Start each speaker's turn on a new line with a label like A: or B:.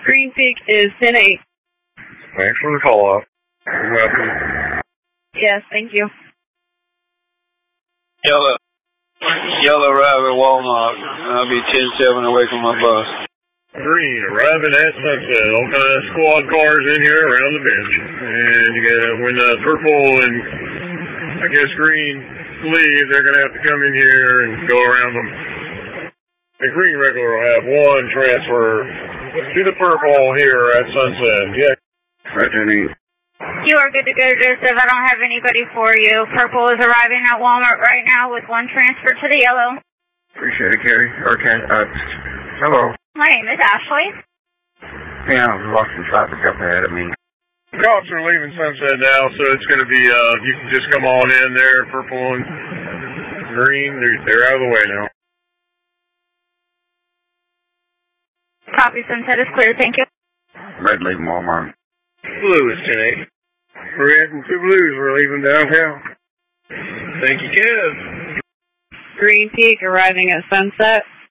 A: Green Peak is 10-8.
B: Thanks for the call-off. You're welcome.
A: Yes, thank you.
C: Yellow arrive at Walmart. I'll be 10-7 away from my bus.
B: Green, arriving at sunset. All kind of squad cars in here around the bench. And you got when purple and I guess green leave, they're going to have to come in here and go around them. The green regular will have one transfer to the purple here at sunset. Yeah.
D: Right, Jenny.
E: You are good to go, Joseph. I don't have anybody for you. Purple is arriving at Walmart right now with one transfer to the yellow.
D: Appreciate it, Carrie. Okay. Hello.
E: My name is Ashley.
D: Yeah, I'm lost in traffic up ahead of me.
B: Cops are leaving sunset now, so it's going to be, you can just come on in there, purple and green. They're out of the way now.
E: Copy, sunset is clear. Thank you.
D: Red leaving Walmart.
B: Blue is 10-8. Red and two blues were leaving downtown. Thank you, Kev.
A: Green Peak arriving at sunset.